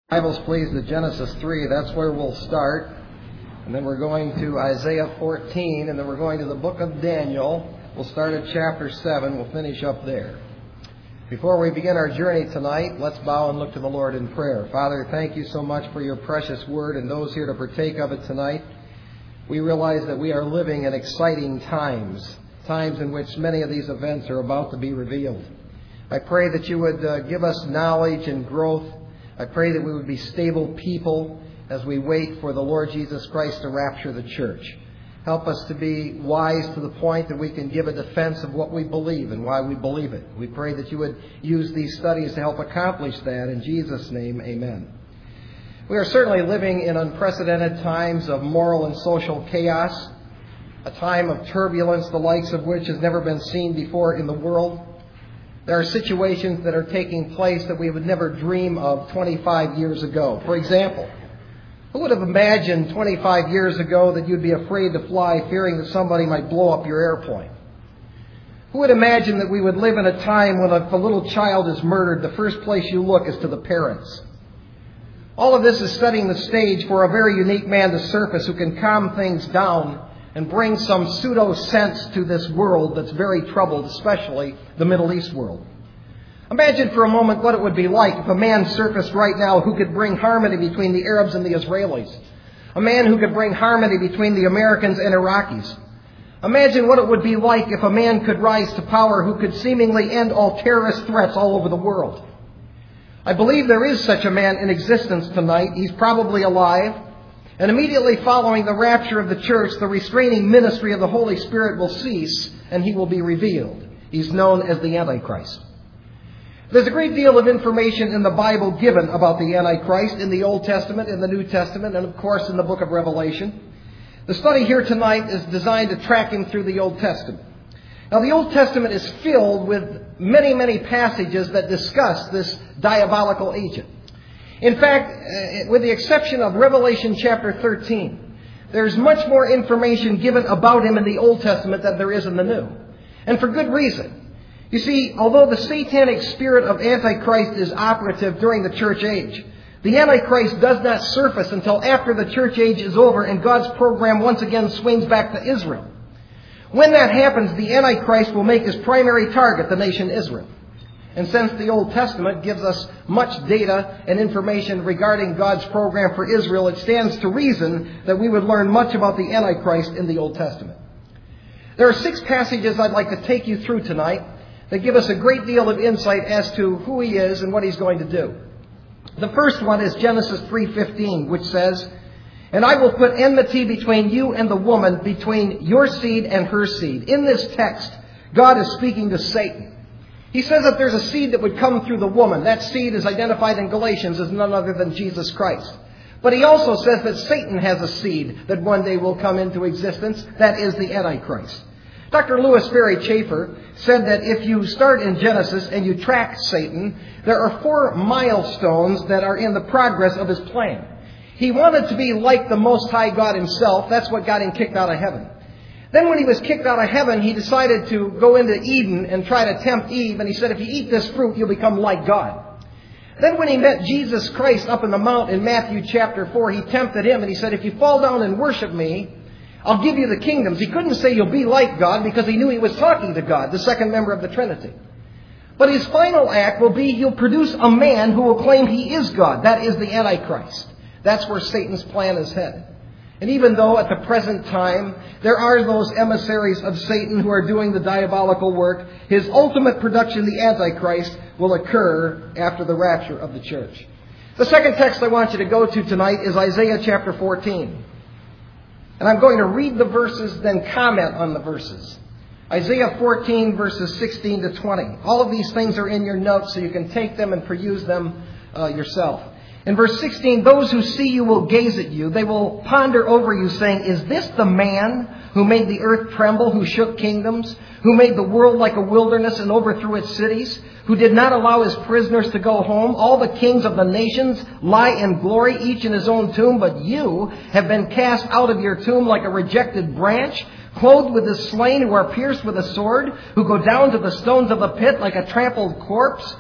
Bibles, please, to Genesis 3. That's where we'll start. And then we're going to Isaiah 14, and then we're going to the book of Daniel. We'll start at chapter 7. We'll finish up there. Before we begin our journey tonight, let's bow and look to the Lord in prayer. Father, thank you so much for your precious word and those here to partake of it tonight. We realize that we are living in exciting times in which many of these events are about to be revealed. I pray that you would give us knowledge and growth. I pray that we would be stable people as we wait for the Lord Jesus Christ to rapture the church. Help us to be wise to the point that we can give a defense of what we believe and why we believe it. We pray that you would use these studies to help accomplish that. In Jesus' name, amen. We are certainly living in unprecedented times of moral and social chaos, a time of turbulence the likes of which has never been seen before in the world. There are situations that are taking place that we would never dream of 25 years ago. For example, who would have imagined 25 years ago that you'd be afraid to fly, fearing that somebody might blow up your airplane? Who would imagine that we would live in a time when if a little child is murdered, the first place you look is to the parents? All of this is setting the stage for a very unique man to surface who can calm things down and bring some pseudo-sense to this world that's very troubled, especially the Middle East world. Imagine for a moment what it would be like if a man surfaced right now who could bring harmony between the Arabs and the Israelis. A man who could bring harmony between the Americans and Iraqis. Imagine what it would be like if a man could rise to power who could seemingly end all terrorist threats all over the world. I believe there is such a man in existence tonight. He's probably alive. And immediately following the rapture of the church, the restraining ministry of the Holy Spirit will cease and he will be revealed. He's known as the Antichrist. There's a great deal of information in the Bible given about the Antichrist in the Old Testament, in the New Testament, and of course in the book of Revelation. The study here tonight is designed to track him through the Old Testament. Now the Old Testament is filled with many, many passages that discuss this diabolical agent. In fact, with the exception of Revelation chapter 13, there's much more information given about him in the Old Testament than there is in the New. And for good reason. You see, although the satanic spirit of Antichrist is operative during the church age, the Antichrist does not surface until after the church age is over and God's program once again swings back to Israel. When that happens, the Antichrist will make his primary target the nation Israel. And since the Old Testament gives us much data and information regarding God's program for Israel, it stands to reason that we would learn much about the Antichrist in the Old Testament. There are 6 passages I'd like to take you through tonight that give us a great deal of insight as to who he is and what he's going to do. The first one is Genesis 3:15, which says, "And I will put enmity between you and the woman, between your seed and her seed." In this text, God is speaking to Satan. He says that there's a seed that would come through the woman. That seed is identified in Galatians as none other than Jesus Christ. But he also says that Satan has a seed that one day will come into existence. That is the Antichrist. Dr. Louis Ferry Chafer said that if you start in Genesis and you track Satan, there are 4 milestones that are in the progress of his plan. He wanted to be like the Most High God himself. That's what got him kicked out of heaven. Then when he was kicked out of heaven, he decided to go into Eden and try to tempt Eve. And he said, if you eat this fruit, you'll become like God. Then when he met Jesus Christ up in the mount in Matthew chapter 4, he tempted him. And he said, if you fall down and worship me, I'll give you the kingdoms. He couldn't say you'll be like God because he knew he was talking to God, the second member of the Trinity. But his final act will be he'll produce a man who will claim he is God. That is the Antichrist. That's where Satan's plan is headed. And even though at the present time there are those emissaries of Satan who are doing the diabolical work, his ultimate production, the Antichrist, will occur after the rapture of the church. The second text I want you to go to tonight is Isaiah chapter 14. And I'm going to read the verses, then comment on the verses. Isaiah 14, verses 16 to 20. All of these things are in your notes, so you can take them and peruse them yourself. In verse 16, those who see you will gaze at you. They will ponder over you, saying, is this the man who made the earth tremble, who shook kingdoms, who made the world like a wilderness and overthrew its cities, who did not allow his prisoners to go home? All the kings of the nations lie in glory, each in his own tomb, but you have been cast out of your tomb like a rejected branch, clothed with the slain who are pierced with a sword, who go down to the stones of the pit like a trampled corpse.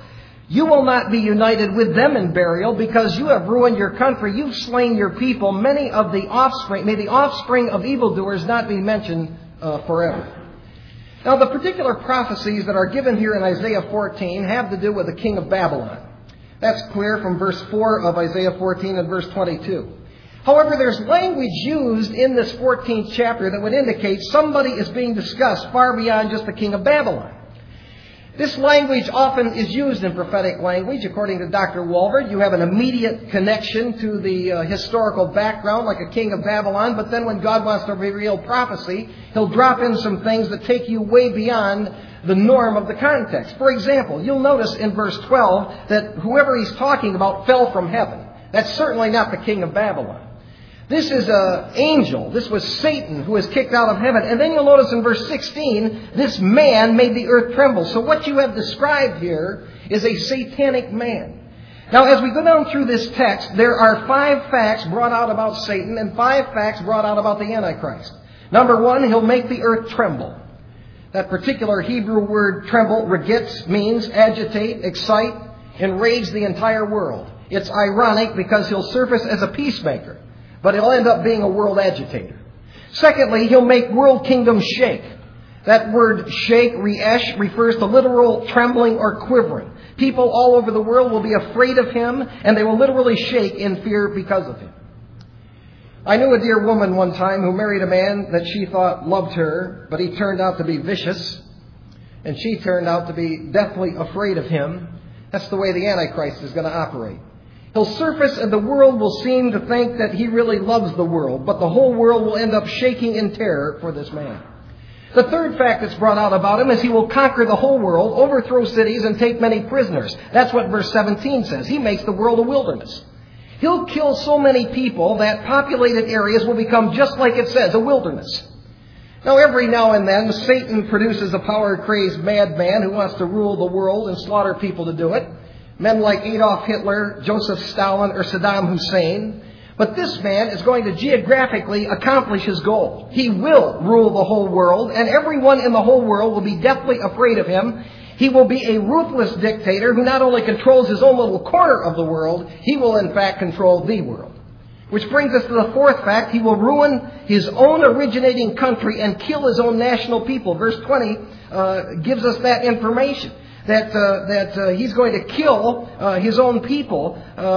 You will not be united with them in burial because you have ruined your country. You've slain your people. Many of the offspring, may the offspring of evildoers not be mentioned forever. Now, the particular prophecies that are given here in Isaiah 14 have to do with the king of Babylon. That's clear from verse 4 of Isaiah 14 and verse 22. However, there's language used in this 14th chapter that would indicate somebody is being discussed far beyond just the king of Babylon. This language often is used in prophetic language. According to Dr. Walvoord, you have an immediate connection to the historical background like a king of Babylon, but then when God wants to reveal prophecy, He'll drop in some things that take you way beyond the norm of the context. For example, you'll notice in verse 12 that whoever he's talking about fell from heaven. That's certainly not the king of Babylon. This is an angel. This was Satan who was kicked out of heaven. And then you'll notice in verse 16, this man made the earth tremble. So what you have described here is a satanic man. Now, as we go down through this text, there are 5 facts brought out about Satan and 5 facts brought out about the Antichrist. Number 1, he'll make the earth tremble. That particular Hebrew word tremble, regitz, means agitate, excite, enrage the entire world. It's ironic because he'll surface as a peacemaker, but he'll end up being a world agitator. Secondly, he'll make world kingdoms shake. That word shake, re'esh, refers to literal trembling or quivering. People all over the world will be afraid of him, and they will literally shake in fear because of him. I knew a dear woman one time who married a man that she thought loved her, but he turned out to be vicious, and she turned out to be deathly afraid of him. That's the way the Antichrist is going to operate. He'll surface and the world will seem to think that he really loves the world, but the whole world will end up shaking in terror for this man. The third fact that's brought out about him is he will conquer the whole world, overthrow cities, and take many prisoners. That's what verse 17 says. He makes the world a wilderness. He'll kill so many people that populated areas will become just like it says, a wilderness. Now, every now and then, Satan produces a power-crazed madman who wants to rule the world and slaughter people to do it. Men like Adolf Hitler, Joseph Stalin, or Saddam Hussein. But this man is going to geographically accomplish his goal. He will rule the whole world, and everyone in the whole world will be deathly afraid of him. He will be a ruthless dictator who not only controls his own little corner of the world, he will in fact control the world. Which brings us to the fourth fact. He will ruin his own originating country and kill his own national people. Verse 20 gives us that information. That he's going to kill his own people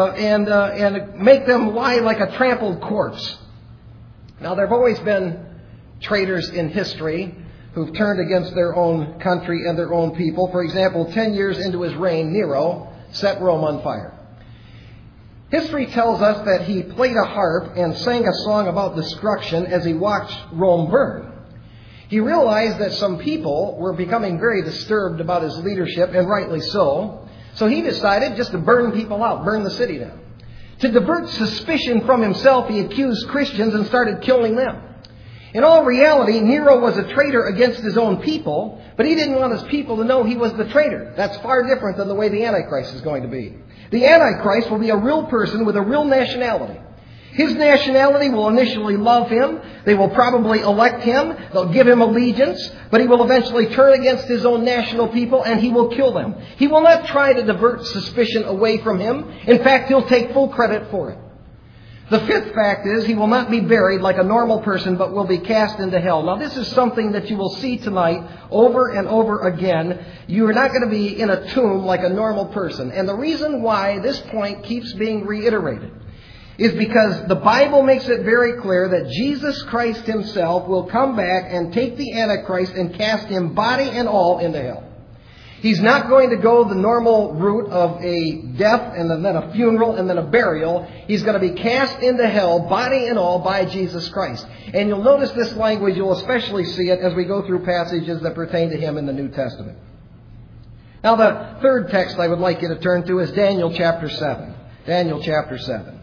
and make them lie like a trampled corpse. Now, there have always been traitors in history who've turned against their own country and their own people. For example, 10 years into his reign, Nero set Rome on fire. History tells us that he played a harp and sang a song about destruction as he watched Rome burn. He realized that some people were becoming very disturbed about his leadership, and rightly so. So he decided just to burn people out, burn the city down. To divert suspicion from himself, he accused Christians and started killing them. In all reality, Nero was a traitor against his own people, but he didn't want his people to know he was the traitor. That's far different than the way the Antichrist is going to be. The Antichrist will be a real person with a real nationality. His nationality will initially love him. They will probably elect him. They'll give him allegiance. But he will eventually turn against his own national people and he will kill them. He will not try to divert suspicion away from him. In fact, he'll take full credit for it. The fifth fact is he will not be buried like a normal person, but will be cast into hell. Now, this is something that you will see tonight over and over again. You are not going to be in a tomb like a normal person. And the reason why this point keeps being reiterated is because the Bible makes it very clear that Jesus Christ himself will come back and take the Antichrist and cast him body and all into hell. He's not going to go the normal route of a death and then a funeral and then a burial. He's going to be cast into hell, body and all, by Jesus Christ. And you'll notice this language, you'll especially see it as we go through passages that pertain to him in the New Testament. Now, the third text I would like you to turn to is Daniel chapter 7. Daniel chapter 7.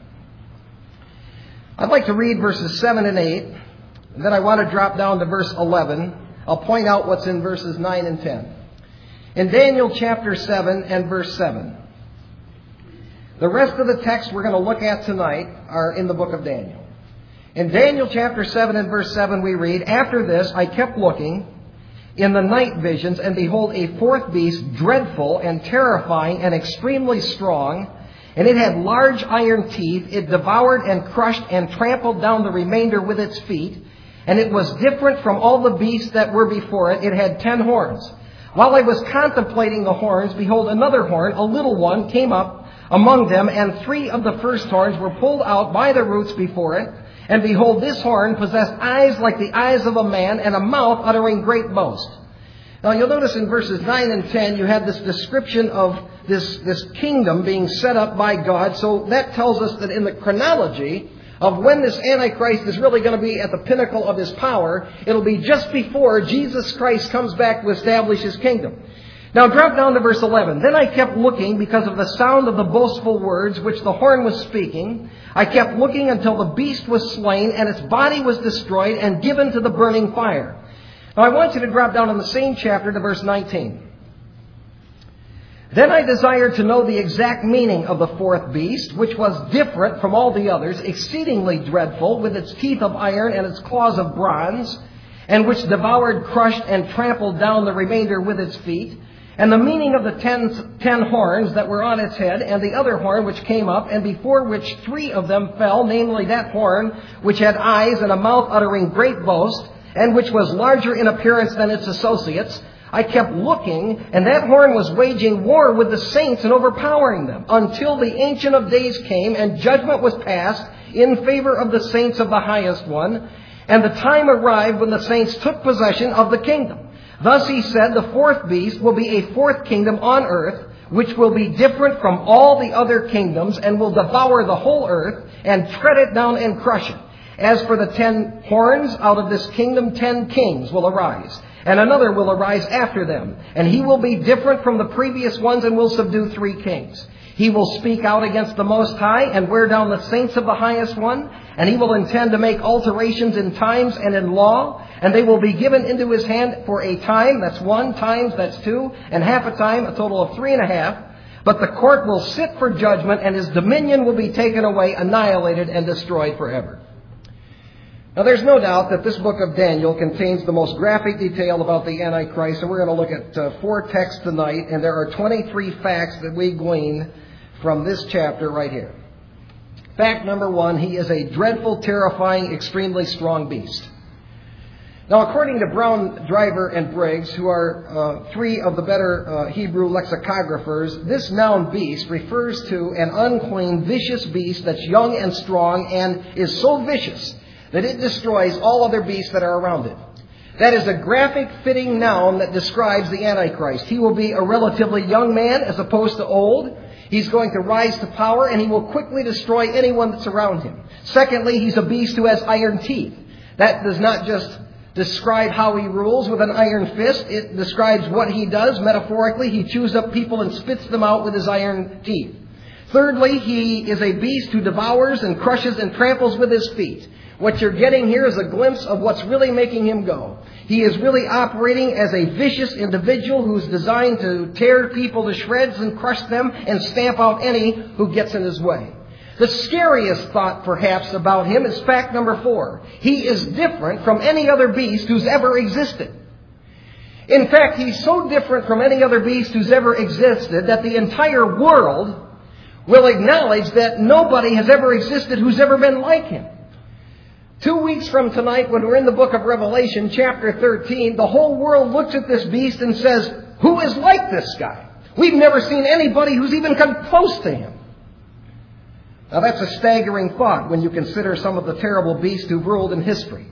I'd like to read verses 7 and 8, and then I want to drop down to verse 11. I'll point out what's in verses 9 and 10. In Daniel chapter 7 and verse 7, the rest of the text we're going to look at tonight are in the book of Daniel. In Daniel chapter 7 and verse 7 we read, "After this I kept looking. in the night visions, and behold, a fourth beast, dreadful and terrifying and extremely strong, and it had large iron teeth. It devoured and crushed and trampled down the remainder with its feet, and it was different from all the beasts that were before it. It had 10 horns. While I was contemplating the horns, behold, another horn, a little one, came up among them, and 3 of the first horns were pulled out by the roots before it. And behold, this horn possessed eyes like the eyes of a man, and a mouth uttering great boast. Now you'll notice in verses 9 and 10, you have this description of this kingdom being set up by God. So that tells us that in the chronology of when this Antichrist is really going to be at the pinnacle of his power, it'll be just before Jesus Christ comes back to establish his kingdom. Now drop down to verse 11. Then I kept looking because of the sound of the boastful words which the horn was speaking. I kept looking until the beast was slain and its body was destroyed and given to the burning fire. Now I want you to drop down in the same chapter to verse 19. Then I desired to know the exact meaning of the fourth beast, which was different from all the others, exceedingly dreadful, with its teeth of iron and its claws of bronze, and which devoured, crushed, and trampled down the remainder with its feet, and the meaning of the 10 horns that were on its head, and the other horn which came up, and before which 3 of them fell, namely that horn which had eyes and a mouth uttering great boast, and which was larger in appearance than its associates. I kept looking, and that horn was waging war with the saints and overpowering them, until the Ancient of Days came, and judgment was passed in favor of the saints of the highest one, and the time arrived when the saints took possession of the kingdom. Thus he said, the fourth beast will be a fourth kingdom on earth, which will be different from all the other kingdoms, and will devour the whole earth, and tread it down and crush it. As for the 10 horns, out of this kingdom 10 kings will arise, and another will arise after them. And he will be different from the previous ones and will subdue 3 kings. He will speak out against the Most High and wear down the saints of the highest one. And he will intend to make alterations in times and in law. And they will be given into his hand for a time, that's 1, times, that's 2, and half a time, a total of 3.5. But the court will sit for judgment, and his dominion will be taken away, annihilated, and destroyed forever. Now, there's no doubt that this book of Daniel contains the most graphic detail about the Antichrist, and we're going to look at 4 texts tonight, and there are 23 facts that we glean from this chapter right here. Fact number 1, he is a dreadful, terrifying, extremely strong beast. Now, according to Brown, Driver, and Briggs, who are 3 of the better Hebrew lexicographers, this noun beast refers to an unclean, vicious beast that's young and strong and is so vicious that it destroys all other beasts that are around it. That is a graphic, fitting noun that describes the Antichrist. He will be a relatively young man as opposed to old. He's going to rise to power, and he will quickly destroy anyone that's around him. Secondly, he's a beast who has iron teeth. That does not just describe how he rules with an iron fist. It describes what he does metaphorically. He chews up people and spits them out with his iron teeth. Thirdly, he is a beast who devours and crushes and tramples with his feet. What you're getting here is a glimpse of what's really making him go. He is really operating as a vicious individual who's designed to tear people to shreds and crush them and stamp out any who gets in his way. The scariest thought, perhaps, about him is fact number 4. He is different from any other beast who's ever existed. In fact, he's so different from any other beast who's ever existed that the entire world will acknowledge that nobody has ever existed who's ever been like him. 2 weeks from tonight, when we're in the book of Revelation, chapter 13, the whole world looks at this beast and says, who is like this guy? We've never seen anybody who's even come close to him. Now, that's a staggering thought when you consider some of the terrible beasts who've ruled in history.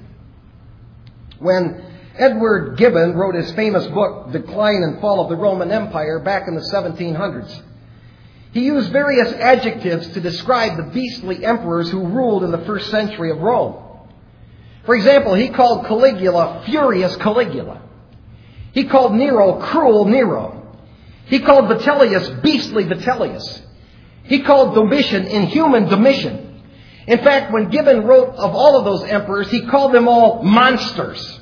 When Edward Gibbon wrote his famous book, Decline and Fall of the Roman Empire, back in the 1700s, he used various adjectives to describe the beastly emperors who ruled in the first century of Rome. For example, he called Caligula furious Caligula. He called Nero cruel Nero. He called Vitellius beastly Vitellius. He called Domitian inhuman Domitian. In fact, when Gibbon wrote of all of those emperors, he called them all monsters.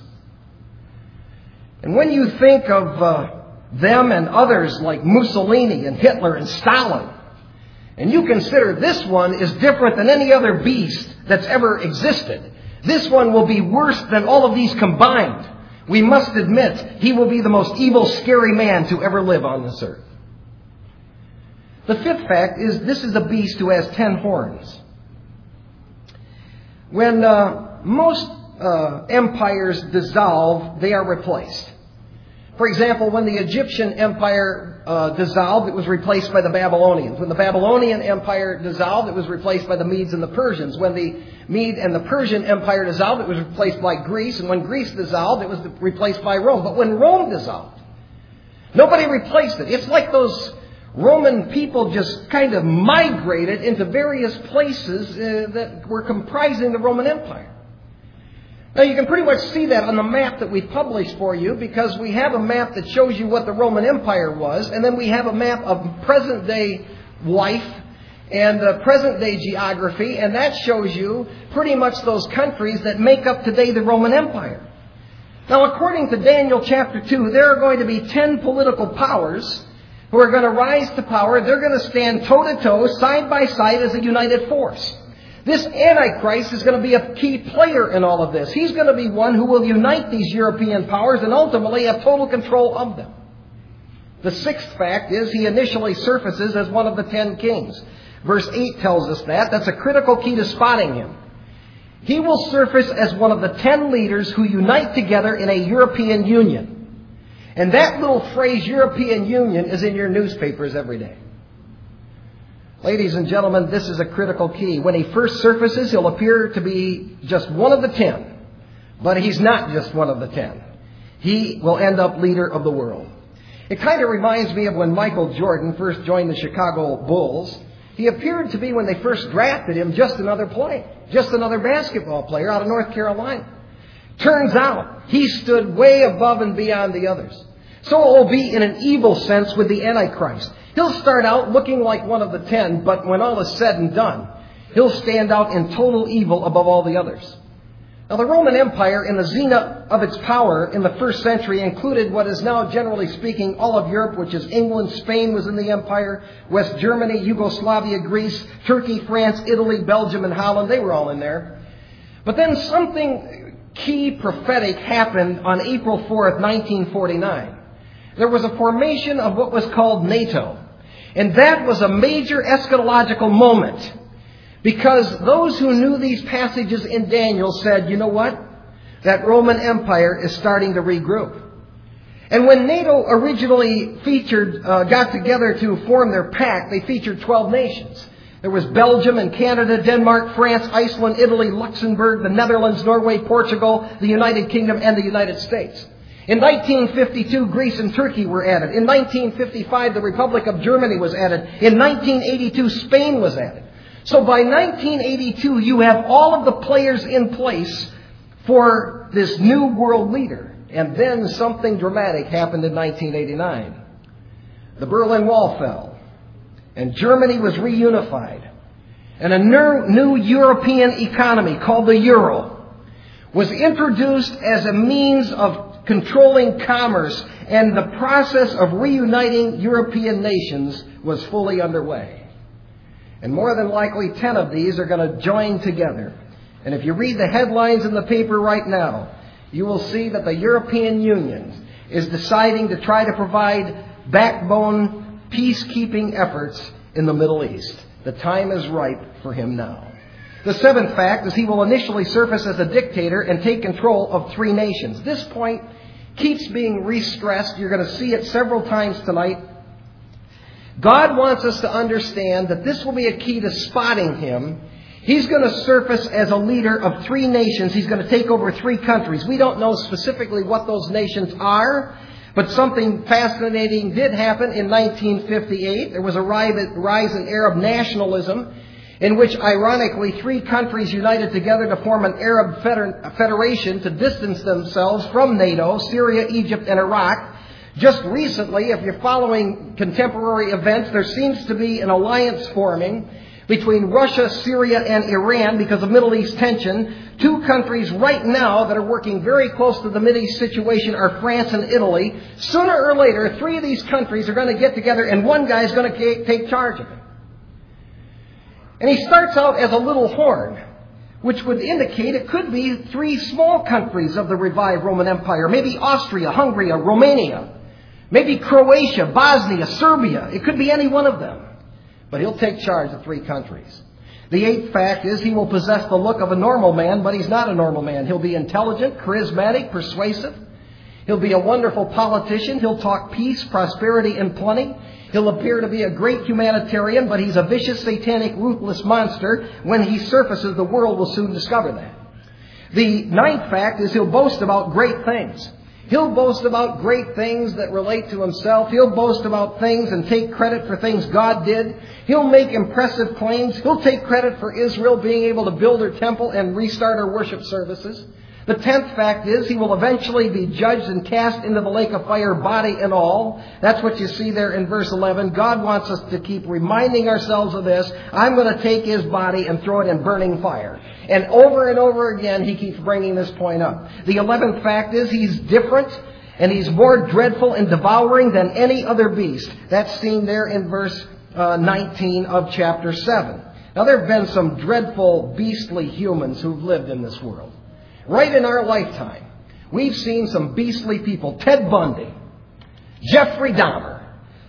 And when you think of them and others like Mussolini and Hitler and Stalin, and you consider this one is different than any other beast that's ever existed, this one will be worse than all of these combined. we must admit he will be the most evil, scary man to ever live on this earth. The fifth fact is this is a beast who has 10 horns. When most empires dissolve, they are replaced. For example, when the Egyptian Empire dissolved, it was replaced by the Babylonians. When the Babylonian Empire dissolved, it was replaced by the Medes and the Persians. When the Mede and the Persian Empire dissolved, it was replaced by Greece. And when Greece dissolved, it was replaced by Rome. But when Rome dissolved, nobody replaced it. It's like those Roman people just kind of migrated into various places that were comprising the Roman Empire. Now, you can pretty much see that on the map that we published for you, because we have a map that shows you what the Roman Empire was, and then we have a map of present-day life and present-day geography, and that shows you pretty much those countries that make up today the Roman Empire. Now, according to Daniel chapter 2, there are going to be 10 political powers who are going to rise to power. They're going to stand toe-to-toe, side by side as a united force. This Antichrist is going to be a key player in all of this. He's going to be one who will unite these European powers and ultimately have total control of them. The sixth fact is he initially surfaces as one of the 10 kings. Verse 8 tells us that. That's a critical key to spotting him. He will surface as one of the 10 leaders who unite together in a European Union. And that little phrase, European Union, is in your newspapers every day. Ladies and gentlemen, this is a critical key. When he first surfaces, he'll appear to be just one of the 10. But he's not just one of the 10. He will end up leader of the world. It kind of reminds me of when Michael Jordan first joined the Chicago Bulls. He appeared to be, when they first drafted him, just another player, just another basketball player out of North Carolina. Turns out, he stood way above and beyond the others. So it will be in an evil sense with the Antichrist. He'll start out looking like one of the 10, but when all is said and done, he'll stand out in total evil above all the others. Now, the Roman Empire, in the zenith of its power in the first century, included what is now, generally speaking, all of Europe, which is England. Spain was in the empire, West Germany, Yugoslavia, Greece, Turkey, France, Italy, Belgium, and Holland. They were all in there. But then something key prophetic happened on April 4th, 1949. There was a formation of what was called NATO. And that was a major eschatological moment, because those who knew these passages in Daniel said, you know what? That Roman Empire is starting to regroup. And when NATO originally got together to form their pact, they featured 12 nations. There was Belgium and Canada, Denmark, France, Iceland, Italy, Luxembourg, the Netherlands, Norway, Portugal, the United Kingdom, and the United States. In 1952, Greece and Turkey were added. In 1955, the Republic of Germany was added. In 1982, Spain was added. So by 1982, you have all of the players in place for this new world leader. And then something dramatic happened in 1989. The Berlin Wall fell, and Germany was reunified. And a new European economy called the euro was introduced as a means of controlling commerce, and the process of reuniting European nations was fully underway. And more than likely 10 of these are going to join together. And if you read the headlines in the paper right now, you will see that the European Union is deciding to try to provide backbone peacekeeping efforts in the Middle East. The time is ripe for him now. The seventh fact is he will initially surface as a dictator and take control of 3 nations. This point keeps being re-stressed. You're going to see it several times tonight. God wants us to understand that this will be a key to spotting him. He's going to surface as a leader of 3 nations. He's going to take over 3 countries. We don't know specifically what those nations are, but something fascinating did happen in 1958. There was a rise in Arab nationalism, in which, ironically, 3 countries united together to form an Arab federation to distance themselves from NATO: Syria, Egypt, and Iraq. Just recently, if you're following contemporary events, there seems to be an alliance forming between Russia, Syria, and Iran because of Middle East tension. 2 countries right now that are working very close to the Middle East situation are France and Italy. Sooner or later, 3 of these countries are going to get together, and one guy is going to take charge of it. And he starts out as a little horn. which would indicate it could be 3 small countries of the revived Roman Empire. Maybe Austria, Hungary, Romania. Maybe Croatia, Bosnia, Serbia. It could be any one of them. But he'll take charge of 3 countries. The 8th fact is he will possess the look of a normal man, but he's not a normal man. He'll be intelligent, charismatic, persuasive. He'll be a wonderful politician. He'll talk peace, prosperity, and plenty. He'll appear to be a great humanitarian, but he's a vicious, satanic, ruthless monster. When he surfaces, the world will soon discover that. The 9th fact is he'll boast about great things. He'll boast about great things that relate to himself. He'll boast about things and take credit for things God did. He'll make impressive claims. He'll take credit for Israel being able to build her temple and restart her worship services. The 10th fact is he will eventually be judged and cast into the lake of fire, body and all. That's what you see there in verse 11. God wants us to keep reminding ourselves of this. I'm going to take his body and throw it in burning fire. And over again, he keeps bringing this point up. The 11th fact is he's different and he's more dreadful and devouring than any other beast. That's seen there in verse 19 of chapter 7. Now, there have been some dreadful, beastly humans who've lived in this world. Right in our lifetime, we've seen some beastly people. Ted Bundy, Jeffrey Dahmer,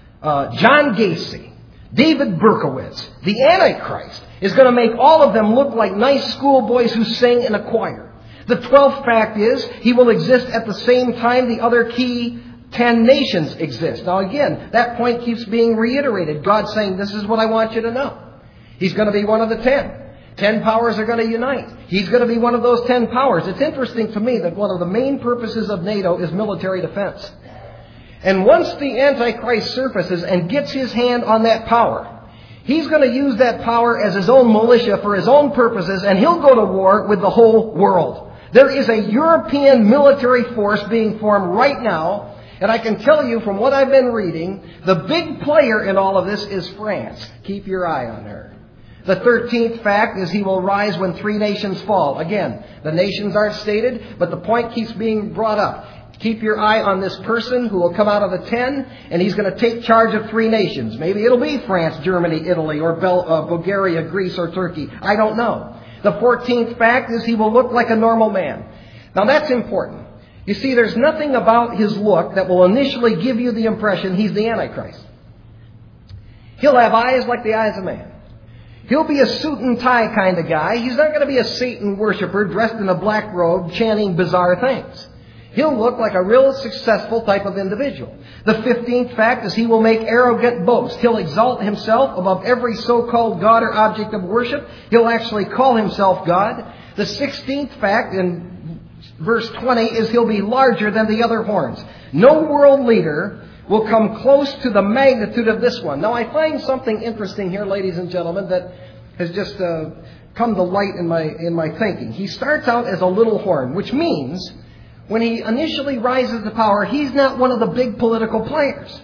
John Gacy, David Berkowitz. The Antichrist is going to make all of them look like nice schoolboys who sing in a choir. The 12th fact is he will exist at the same time the other key 10 nations exist. Now again, that point keeps being reiterated. God saying, this is what I want you to know. He's going to be one of the 10. 10 powers are going to unite. He's going to be one of those 10 powers. It's interesting to me that one of the main purposes of NATO is military defense. And once the Antichrist surfaces and gets his hand on that power, he's going to use that power as his own militia for his own purposes, and he'll go to war with the whole world. There is a European military force being formed right now, and I can tell you from what I've been reading, the big player in all of this is France. Keep your eye on her. The 13th fact is he will rise when 3 nations fall. Again, the nations aren't stated, but the point keeps being brought up. Keep your eye on this person who will come out of the 10, and he's going to take charge of 3 nations. Maybe it'll be France, Germany, Italy, or Bulgaria, Greece, or Turkey. I don't know. The 14th fact is he will look like a normal man. Now that's important. You see, there's nothing about his look that will initially give you the impression he's the Antichrist. He'll have eyes like the eyes of man. He'll be a suit and tie kind of guy. He's not going to be a Satan worshiper dressed in a black robe chanting bizarre things. He'll look like a real successful type of individual. The 15th fact is he will make arrogant boast. He'll exalt himself above every so-called God or object of worship. He'll actually call himself God. The 16th fact in verse 20 is he'll be larger than the other horns. No world leader will come close to the magnitude of this one. Now, I find something interesting here, ladies and gentlemen, that has just come to light in my thinking. He starts out as a little horn, which means when he initially rises to power, he's not one of the big political players.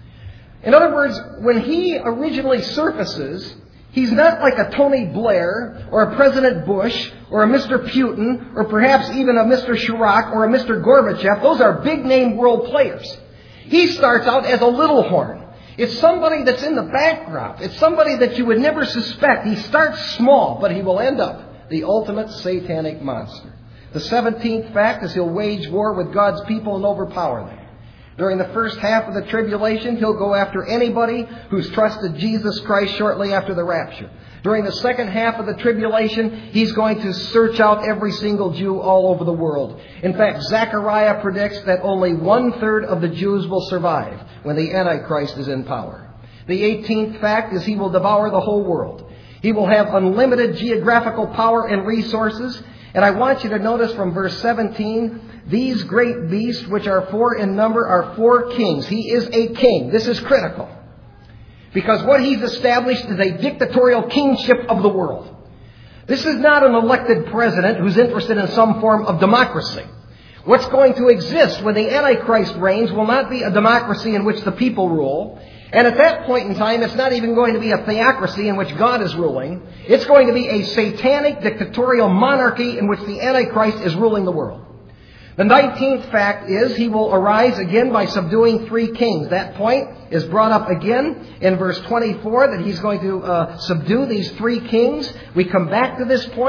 In other words, when he originally surfaces, he's not like a Tony Blair or a President Bush or a Mr. Putin or perhaps even a Mr. Chirac or a Mr. Gorbachev. Those are big-name world players. He starts out as a little horn. It's somebody that's in the background. It's somebody that you would never suspect. He starts small, but he will end up the ultimate satanic monster. The 17th fact is he'll wage war with God's people and overpower them. During the first half of the tribulation, he'll go after anybody who's trusted Jesus Christ shortly after the rapture. During the second half of the tribulation, he's going to search out every single Jew all over the world. In fact, Zechariah predicts that only 1/3 of the Jews will survive when the Antichrist is in power. The 18th fact is he will devour the whole world. He will have unlimited geographical power and resources. And I want you to notice from verse 17, these great beasts, which are 4 in number, are 4 kings. He is a king. This is critical. Because what he's established is a dictatorial kingship of the world. This is not an elected president who's interested in some form of democracy. What's going to exist when the Antichrist reigns will not be a democracy in which the people rule. And at that point in time, it's not even going to be a theocracy in which God is ruling. It's going to be a satanic dictatorial monarchy in which the Antichrist is ruling the world. The 19th fact is he will arise again by subduing 3 kings. That point is brought up again in verse 24 that he's going to subdue these 3 kings. We come back to this point,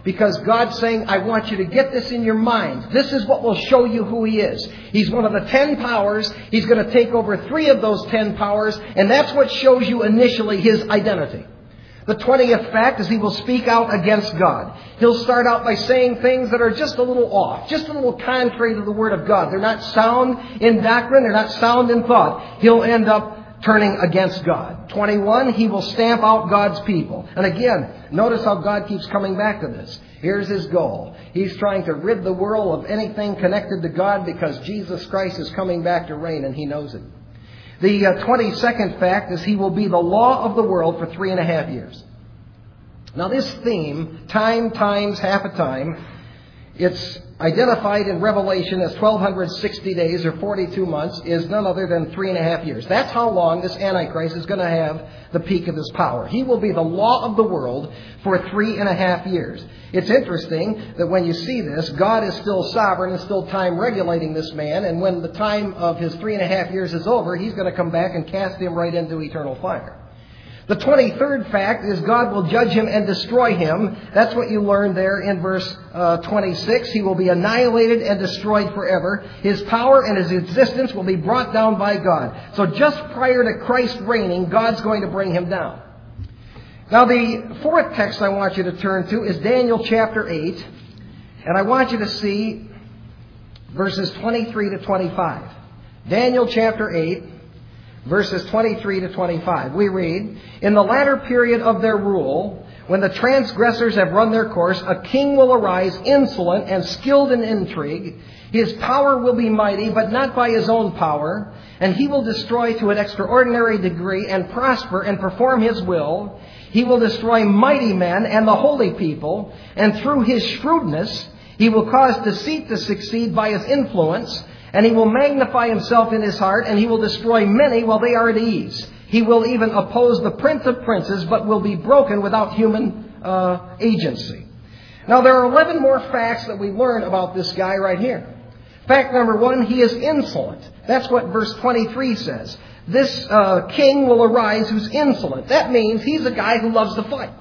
Because God's saying, I want you to get this in your mind. This is what will show you who He is. He's one of the 10 powers. He's going to take over 3 of those 10 powers. And that's what shows you initially His identity. The 20th fact is He will speak out against God. He'll start out by saying things that are just a little off, just a little contrary to the Word of God. They're not sound in doctrine. They're not sound in thought. He'll end up turning against God. 21, He will stamp out God's people. And again, notice how God keeps coming back to this. Here's His goal. He's trying to rid the world of anything connected to God because Jesus Christ is coming back to reign and He knows it. The 22nd fact is He will be the law of the world for 3.5 years. Now this theme, time times half a time, it's identified in Revelation as 1,260 days or 42 months, is none other than 3.5 years. That's how long this Antichrist is going to have the peak of his power. He will be the law of the world for 3.5 years. It's interesting that when you see this, God is still sovereign and still time regulating this man, and when the time of his 3.5 years is over, He's going to come back and cast him right into eternal fire. The 23rd fact is God will judge him and destroy him. That's what you learn there in verse 26. He will be annihilated and destroyed forever. His power and His existence will be brought down by God. So just prior to Christ reigning, God's going to bring him down. Now the 4th text I want you to turn to is Daniel chapter 8. And I want you to see verses 23 to 25. Daniel chapter 8. Verses 23 to 25, we read, In the latter period of their rule, when the transgressors have run their course, a king will arise insolent and skilled in intrigue. His power will be mighty, but not by his own power. And he will destroy to an extraordinary degree and prosper and perform his will. He will destroy mighty men and the holy people. And through his shrewdness, he will cause deceit to succeed by his influence. And he will magnify himself in his heart, and he will destroy many while they are at ease. He will even oppose the prince of princes, but will be broken without human agency. Now, there are 11 more facts that we learn about this guy right here. Fact number 1, he is insolent. That's what verse 23 says. This king will arise who's insolent. That means he's a guy who loves to fight.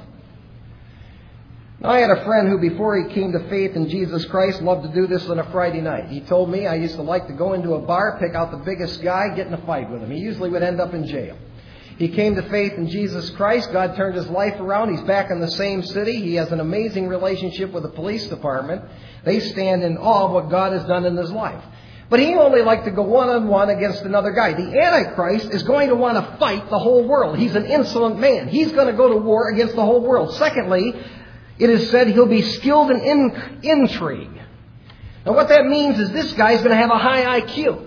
I had a friend who, before he came to faith in Jesus Christ, loved to do this on a Friday night. He told me, I used to like to go into a bar, pick out the biggest guy, get in a fight with him. He usually would end up in jail. He came to faith in Jesus Christ. God turned his life around. He's back in the same city. He has an amazing relationship with the police department. They stand in awe of what God has done in his life. But he only liked to go one-on-one against another guy. The Antichrist is going to want to fight the whole world. He's an insolent man. He's going to go to war against the whole world. Secondly, it is said he'll be skilled in intrigue. Now what that means is this guy's going to have a high IQ.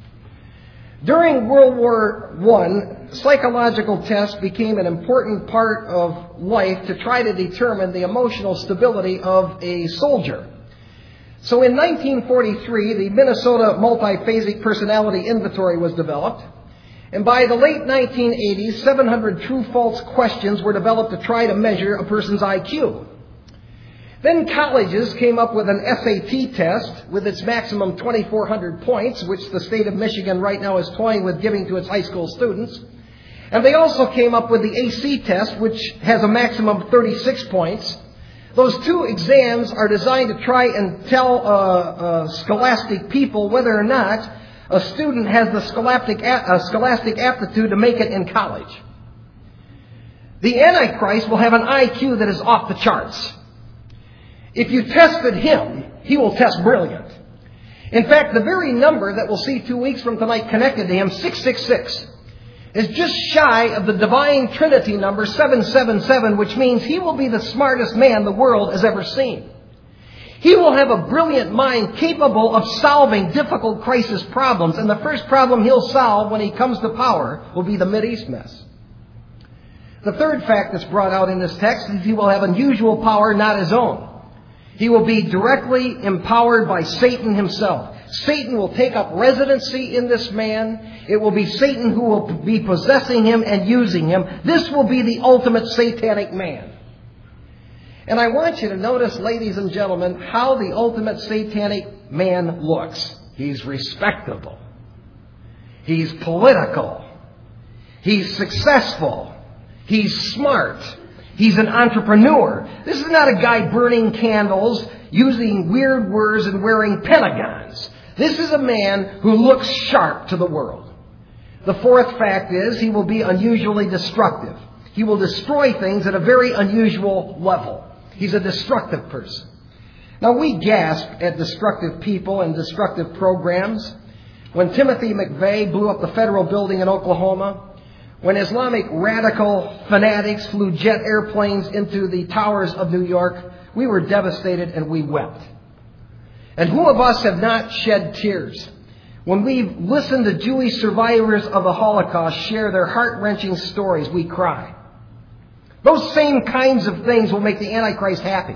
During World War I, psychological tests became an important part of life to try to determine the emotional stability of a soldier. So in 1943, the Minnesota Multiphasic Personality Inventory was developed. And by the late 1980s, 700 true-false questions were developed to try to measure a person's IQ. Then colleges came up with an SAT test with its maximum 2,400 points, which the state of Michigan right now is toying with giving to its high school students. And they also came up with the AC test, which has a maximum of 36 points. Those two exams are designed to try and tell scholastic people whether or not a student has the scholastic aptitude to make it in college. The Antichrist will have an IQ that is off the charts. If you tested him, he will test brilliant. In fact, the very number that we'll see 2 weeks from tonight connected to him, 666, is just shy of the divine Trinity number 777, which means he will be the smartest man the world has ever seen. He will have a brilliant mind capable of solving difficult crisis problems, and the first problem he'll solve when he comes to power will be the Mideast mess. The third fact that's brought out in this text is he will have unusual power, not his own. He will be directly empowered by Satan himself. Satan will take up residency in this man. It will be Satan who will be possessing him and using him. This will be the ultimate satanic man. And I want you to notice, ladies and gentlemen, how the ultimate satanic man looks. He's respectable. He's political. He's successful. He's smart. He's an entrepreneur. This is not a guy burning candles, using weird words, and wearing pentagons. This is a man who looks sharp to the world. The fourth fact is he will be unusually destructive. He will destroy things at a very unusual level. He's a destructive person. Now, we gasp at destructive people and destructive programs. When Timothy McVeigh blew up the federal building in Oklahoma, when Islamic radical fanatics flew jet airplanes into the towers of New York, we were devastated and we wept. And who of us have not shed tears when we've listened to Jewish survivors of the Holocaust share their heart-wrenching stories? We cry. Those same kinds of things will make the Antichrist happy.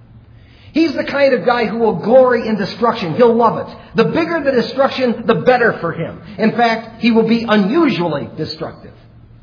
He's the kind of guy who will glory in destruction. He'll love it. The bigger the destruction, the better for him. In fact, he will be unusually destructive.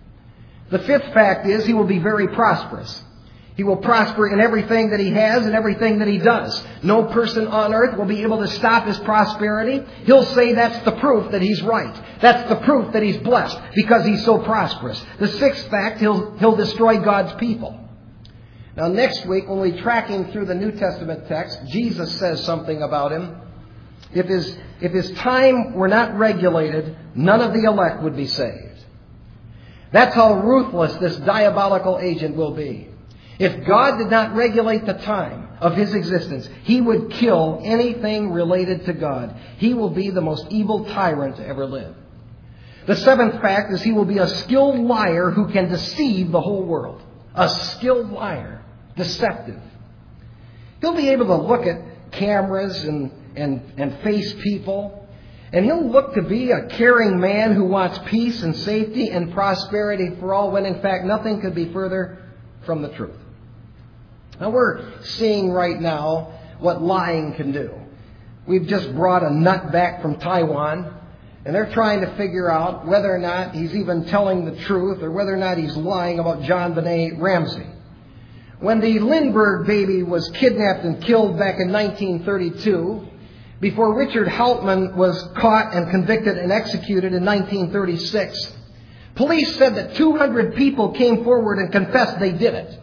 The fifth fact is he will be very prosperous. He will prosper in everything that he has and everything that he does. No person on earth will be able to stop his prosperity. He'll say that's the proof that he's right. That's the proof that he's blessed because he's so prosperous. The sixth fact, he'll destroy God's people. Now, next week, when we track him through the New Testament text, Jesus says something about him. If his time were not regulated, none of the elect would be saved. That's how ruthless this diabolical agent will be. If God did not regulate the time of his existence, he would kill anything related to God. He will be the most evil tyrant to ever live. The seventh fact is he will be a skilled liar who can deceive the whole world. A skilled liar. Deceptive. He'll be able to look at cameras and face people. And he'll look to be a caring man who wants peace and safety and prosperity for all, when in fact nothing could be further from the truth. Now, we're seeing right now what lying can do. We've just brought a nut back from Taiwan, and they're trying to figure out whether or not he's even telling the truth or whether or not he's lying about JonBenet Ramsey. When the Lindbergh baby was kidnapped and killed back in 1932, before Richard Hauptmann was caught and convicted and executed in 1936, police said that 200 people came forward and confessed they did it.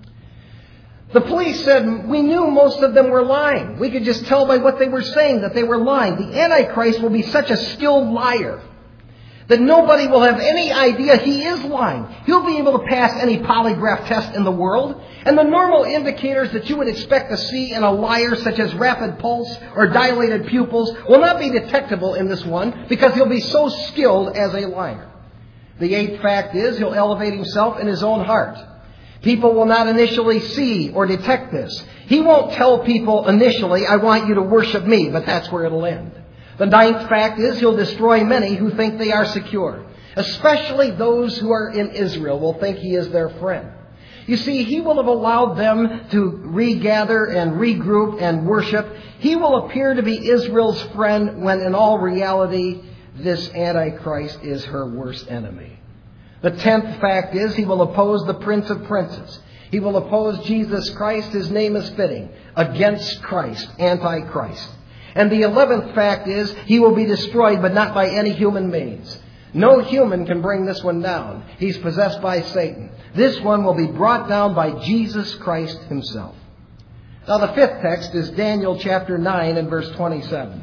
The police said, we knew most of them were lying. We could just tell by what they were saying that they were lying. The Antichrist will be such a skilled liar that nobody will have any idea he is lying. He'll be able to pass any polygraph test in the world. And the normal indicators that you would expect to see in a liar, such as rapid pulse or dilated pupils, will not be detectable in this one because he'll be so skilled as a liar. The eighth fact is he'll elevate himself in his own heart. People will not initially see or detect this. He won't tell people initially, I want you to worship me, but that's where it'll end. The ninth fact is he'll destroy many who think they are secure. Especially those who are in Israel will think he is their friend. You see, he will have allowed them to regather and regroup and worship. He will appear to be Israel's friend when in all reality, this Antichrist is her worst enemy. The 10th fact is he will oppose the Prince of Princes. He will oppose Jesus Christ, his name is fitting, against Christ, Antichrist. And the 11th fact is he will be destroyed, but not by any human means. No human can bring this one down. He's possessed by Satan. This one will be brought down by Jesus Christ himself. Now, the fifth text is Daniel chapter 9 and verse 27.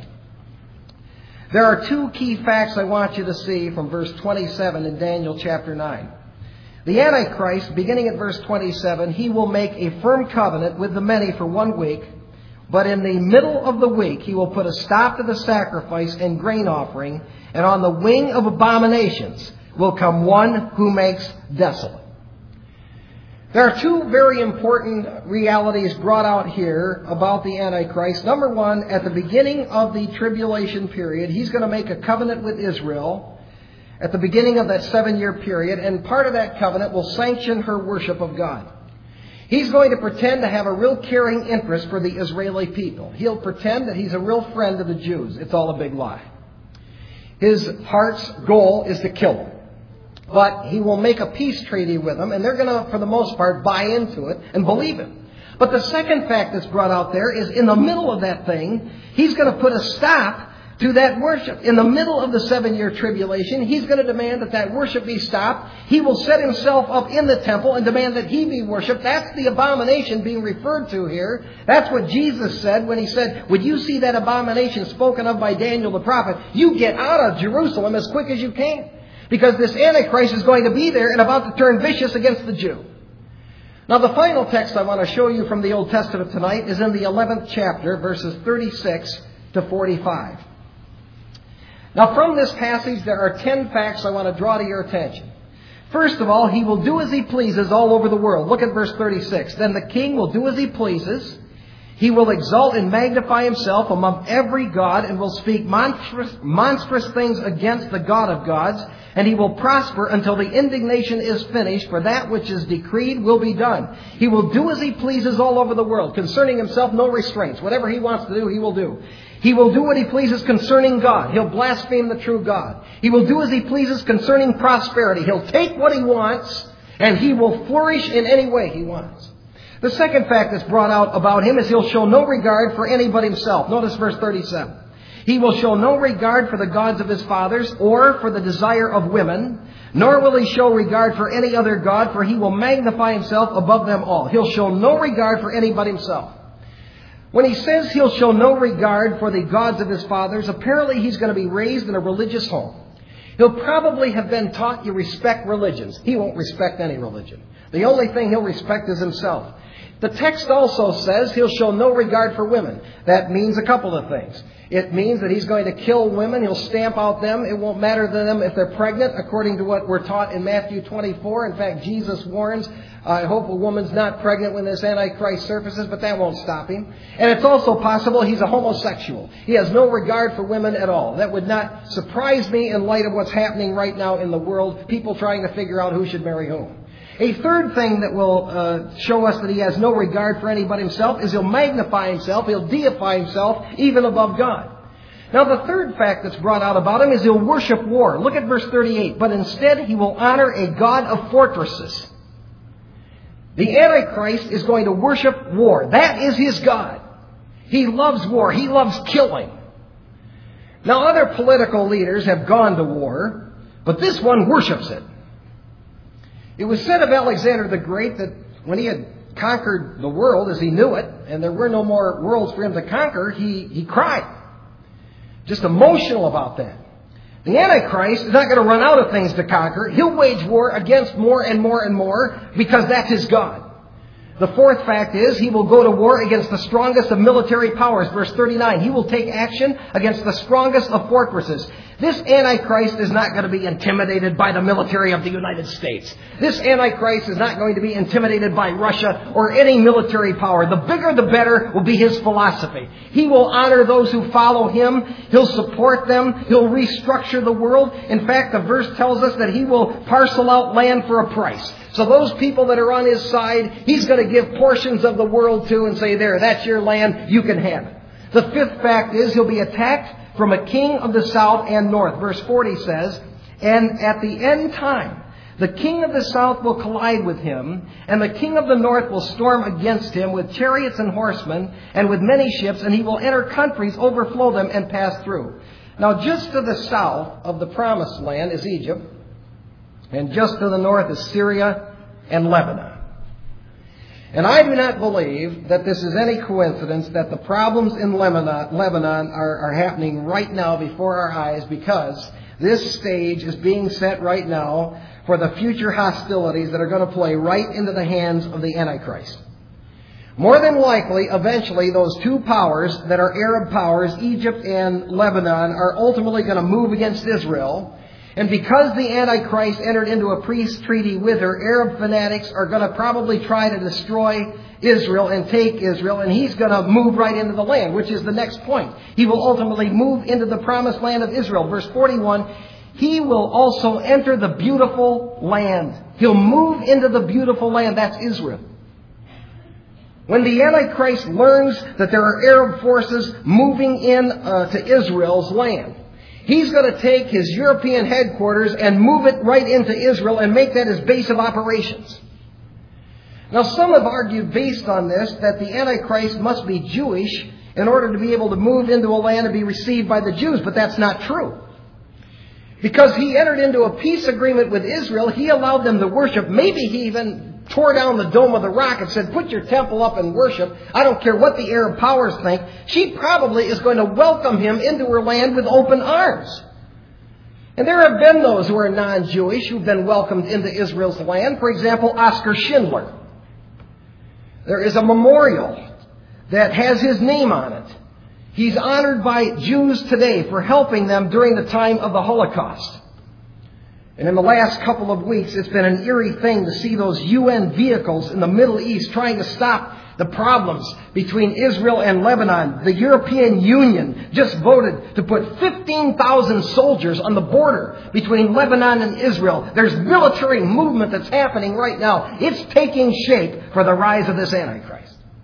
There are two key facts I want you to see from verse 27 in Daniel chapter 9. The Antichrist, beginning at verse 27, he will make a firm covenant with the many for 1 week, but in the middle of the week he will put a stop to the sacrifice and grain offering, and on the wing of abominations will come one who makes desolate. There are two very important realities brought out here about the Antichrist. Number one, at the beginning of the tribulation period, he's going to make a covenant with Israel at the beginning of that 7-year period, and part of that covenant will sanction her worship of God. He's going to pretend to have a real caring interest for the Israeli people. He'll pretend that he's a real friend of the Jews. It's all a big lie. His heart's goal is to kill them. But he will make a peace treaty with them, and they're going to, for the most part, buy into it and believe him. But the second fact that's brought out there is in the middle of that thing, he's going to put a stop to that worship. In the middle of the 7-year tribulation, he's going to demand that that worship be stopped. He will set himself up in the temple and demand that he be worshipped. That's the abomination being referred to here. That's what Jesus said when he said, "Would you see that abomination spoken of by Daniel the prophet? You get out of Jerusalem as quick as you can." Because this Antichrist is going to be there and about to turn vicious against the Jew. Now, the final text I want to show you from the Old Testament tonight is in the 11th chapter, verses 36 to 45. Now, from this passage, there are 10 facts I want to draw to your attention. First of all, he will do as he pleases all over the world. Look at verse 36. Then the king will do as he pleases. He will exalt and magnify himself among every god and will speak monstrous things against the God of gods. And he will prosper until the indignation is finished, for that which is decreed will be done. He will do as he pleases all over the world. Concerning himself, no restraints. Whatever he wants to do, he will do. He will do what he pleases concerning God. He'll blaspheme the true God. He will do as he pleases concerning prosperity. He'll take what he wants, and he will flourish in any way he wants. The second fact that's brought out about him is he'll show no regard for any but himself. Notice verse 37. He will show no regard for the gods of his fathers or for the desire of women, nor will he show regard for any other god, for he will magnify himself above them all. He'll show no regard for any but himself. When he says he'll show no regard for the gods of his fathers, apparently he's going to be raised in a religious home. He'll probably have been taught you respect religions. He won't respect any religion. The only thing he'll respect is himself. The text also says he'll show no regard for women. That means a couple of things. It means that he's going to kill women. He'll stamp out them. It won't matter to them if they're pregnant, according to what we're taught in Matthew 24. In fact, Jesus warns, I hope a woman's not pregnant when this Antichrist surfaces, but that won't stop him. And it's also possible he's a homosexual. He has no regard for women at all. That would not surprise me in light of what's happening right now in the world, people trying to figure out who should marry whom. A third thing that will show us that he has no regard for any but himself is he'll magnify himself, he'll deify himself even above God. Now, the third fact that's brought out about him is he'll worship war. Look at verse 38. But instead, he will honor a god of fortresses. The Antichrist is going to worship war. That is his god. He loves war. He loves killing. Now, other political leaders have gone to war, but this one worships it. It was said of Alexander the Great that when he had conquered the world as he knew it, and there were no more worlds for him to conquer, he cried. Just emotional about that. The Antichrist is not going to run out of things to conquer. He'll wage war against more and more and more because that's his God. The fourth fact is he will go to war against the strongest of military powers. Verse 39, he will take action against the strongest of fortresses. This Antichrist is not going to be intimidated by the military of the United States. This Antichrist is not going to be intimidated by Russia or any military power. The bigger the better will be his philosophy. He will honor those who follow him. He'll support them. He'll restructure the world. In fact, the verse tells us that he will parcel out land for a price. So those people that are on his side, he's going to give portions of the world to and say, there, that's your land, you can have it. The fifth fact is he'll be attacked from a king of the south and north. Verse 40 says, and at the end time, the king of the south will collide with him, and the king of the north will storm against him with chariots and horsemen, and with many ships, and he will enter countries, overflow them, and pass through. Now, just to the south of the promised land is Egypt, and just to the north is Syria and Lebanon. And I do not believe that this is any coincidence that the problems in Lebanon are happening right now before our eyes, because this stage is being set right now for the future hostilities that are going to play right into the hands of the Antichrist. More than likely, eventually, those two powers that are Arab powers, Egypt and Lebanon, are ultimately going to move against Israel. And because the Antichrist entered into a peace treaty with her, Arab fanatics are going to probably try to destroy Israel and take Israel, and he's going to move right into the land, which is the next point. He will ultimately move into the promised land of Israel. Verse 41, he will also enter the beautiful land. He'll move into the beautiful land. That's Israel. When the Antichrist learns that there are Arab forces moving in to Israel's land, he's going to take his European headquarters and move it right into Israel and make that his base of operations. Now, some have argued based on this that the Antichrist must be Jewish in order to be able to move into a land and be received by the Jews. But that's not true. Because he entered into a peace agreement with Israel, he allowed them to worship. Maybe he even tore down the Dome of the Rock and said, put your temple up and worship. I don't care what the Arab powers think. She probably is going to welcome him into her land with open arms. And there have been those who are non-Jewish who've been welcomed into Israel's land. For example, Oskar Schindler. There is a memorial that has his name on it. He's honored by Jews today for helping them during the time of the Holocaust. And in the last couple of weeks, it's been an eerie thing to see those UN vehicles in the Middle East trying to stop the problems between Israel and Lebanon. The European Union just voted to put 15,000 soldiers on the border between Lebanon and Israel. There's military movement that's happening right now. It's taking shape for the rise of this Antichrist.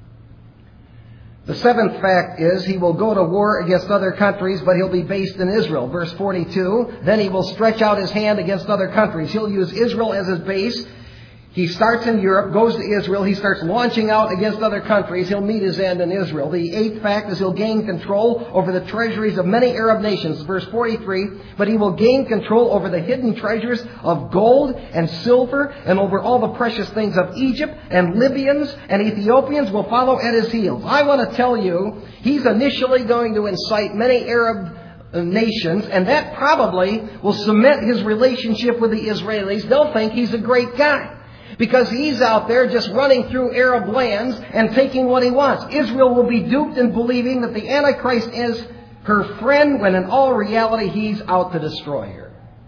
The seventh fact is he will go to war against other countries, but he'll be based in Israel. Verse 42, then he will stretch out his hand against other countries. He'll use Israel as his base. He starts in Europe, goes to Israel. He starts launching out against other countries. He'll meet his end in Israel. The eighth fact is he'll gain control over the treasuries of many Arab nations. Verse 43, but he will gain control over the hidden treasures of gold and silver and over all the precious things of Egypt, and Libyans and Ethiopians will follow at his heels. I want to tell you, he's initially going to incite many Arab nations, and that probably will cement his relationship with the Israelis. They'll think he's a great guy, because he's out there just running through Arab lands and taking what he wants. Israel will be duped in believing that the Antichrist is her friend, when in all reality he's out to destroy her.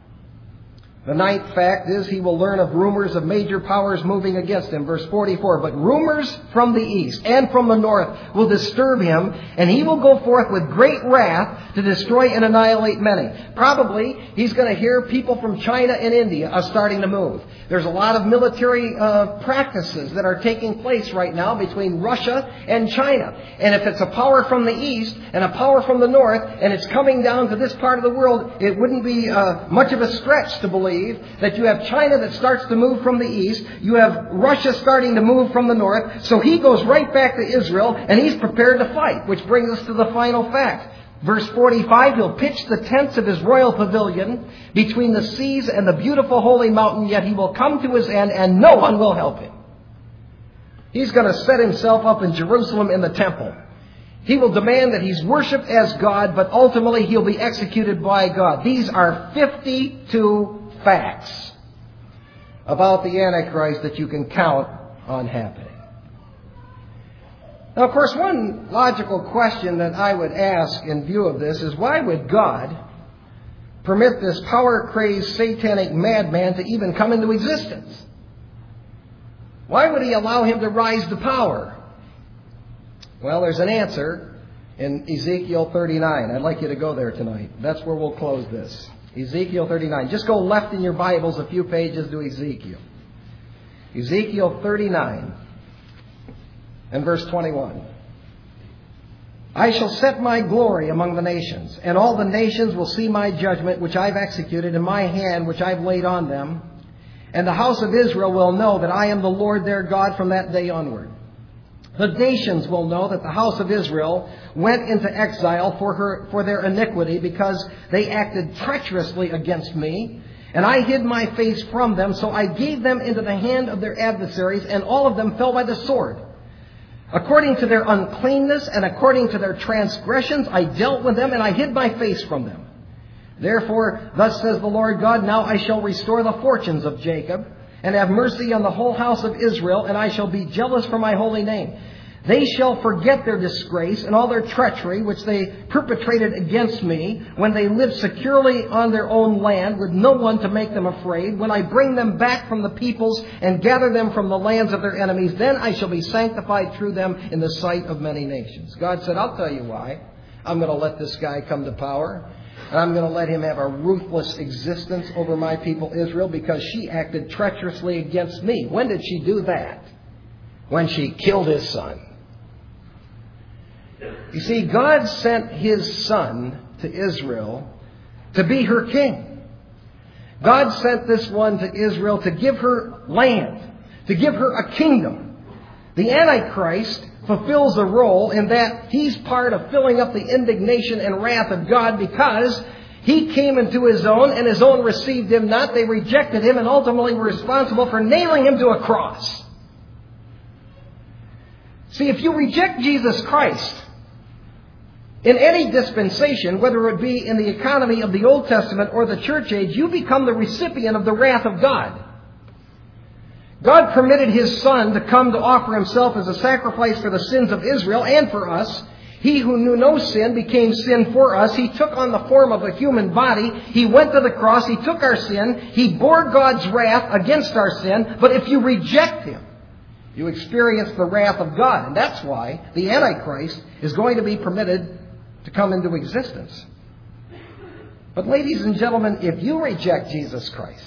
The ninth fact is he will learn of rumors of major powers moving against him. Verse 44, but rumors from the east and from the north will disturb him, and he will go forth with great wrath to destroy and annihilate many. Probably he's going to hear people from China and India are starting to move. There's a lot of military practices that are taking place right now between Russia and China. And if it's a power from the east and a power from the north, and it's coming down to this part of the world, it wouldn't be much of a stretch to believe that you have China that starts to move from the east, you have Russia starting to move from the north, so he goes right back to Israel, and he's prepared to fight, which brings us to the final fact. Verse 45, he'll pitch the tents of his royal pavilion between the seas and the beautiful holy mountain, yet he will come to his end, and no one will help him. He's going to set himself up in Jerusalem in the temple. He will demand that he's worshipped as God, but ultimately he'll be executed by God. These are 52 facts about the Antichrist that you can count on happening. Now, of course, one logical question that I would ask in view of this is, why would God permit this power-crazed satanic madman to even come into existence? Why would he allow him to rise to power? Well, there's an answer in Ezekiel 39. I'd like you to go there tonight. That's where we'll close this. Ezekiel 39. Just go left in your Bibles a few pages to Ezekiel. Ezekiel 39 and verse 21. I shall set my glory among the nations, and all the nations will see my judgment, which I've executed, in my hand, which I've laid on them. And the house of Israel will know that I am the Lord their God from that day onward. The nations will know that the house of Israel went into exile for their iniquity, because they acted treacherously against me, and I hid my face from them, so I gave them into the hand of their adversaries, and all of them fell by the sword. According to their uncleanness and according to their transgressions, I dealt with them, and I hid my face from them. Therefore, thus says the Lord God, now I shall restore the fortunes of Jacob, and have mercy on the whole house of Israel, and I shall be jealous for my holy name. They shall forget their disgrace and all their treachery, which they perpetrated against me, when they lived securely on their own land, with no one to make them afraid. When I bring them back from the peoples and gather them from the lands of their enemies, then I shall be sanctified through them in the sight of many nations. God said, I'll tell you why. I'm going to let this guy come to power. And I'm going to let him have a ruthless existence over my people Israel, because she acted treacherously against me. When did she do that? When she killed his son. You see, God sent his son to Israel to be her king. God sent this one to Israel to give her land, to give her a kingdom. The Antichrist fulfills a role in that he's part of filling up the indignation and wrath of God because he came into his own and his own received him not. They rejected him and ultimately were responsible for nailing him to a cross. See, if you reject Jesus Christ in any dispensation, whether it be in the economy of the Old Testament or the church age, you become the recipient of the wrath of God. God permitted His Son to come to offer Himself as a sacrifice for the sins of Israel and for us. He who knew no sin became sin for us. He took on the form of a human body. He went to the cross. He took our sin. He bore God's wrath against our sin. But if you reject Him, you experience the wrath of God. And that's why the Antichrist is going to be permitted to come into existence. But ladies and gentlemen, if you reject Jesus Christ,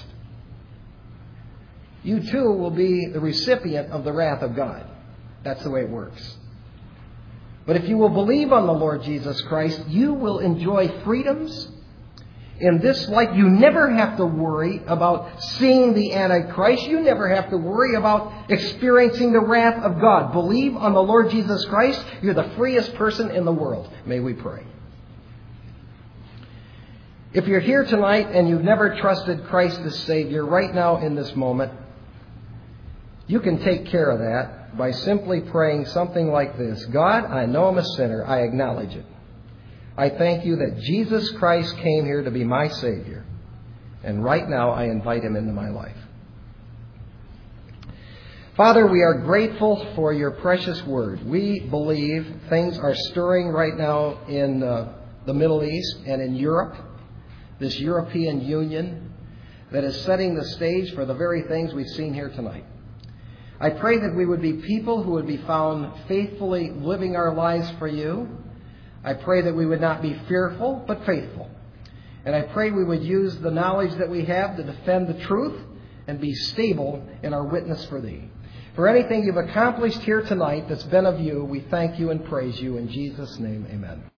you too will be the recipient of the wrath of God. That's the way it works. But if you will believe on the Lord Jesus Christ, you will enjoy freedoms in this life. You never have to worry about seeing the Antichrist. You never have to worry about experiencing the wrath of God. Believe on the Lord Jesus Christ. You're the freest person in the world. May we pray. If you're here tonight and you've never trusted Christ as Savior, right now in this moment, you can take care of that by simply praying something like this. God, I know I'm a sinner. I acknowledge it. I thank you that Jesus Christ came here to be my Savior. And right now I invite Him into my life. Father, we are grateful for your precious word. We believe things are stirring right now in the Middle East and in Europe. This European Union that is setting the stage for the very things we've seen here tonight. I pray that we would be people who would be found faithfully living our lives for you. I pray that we would not be fearful, but faithful. And I pray we would use the knowledge that we have to defend the truth and be stable in our witness for thee. For anything you've accomplished here tonight that's been of you, we thank you and praise you. In Jesus' name, amen.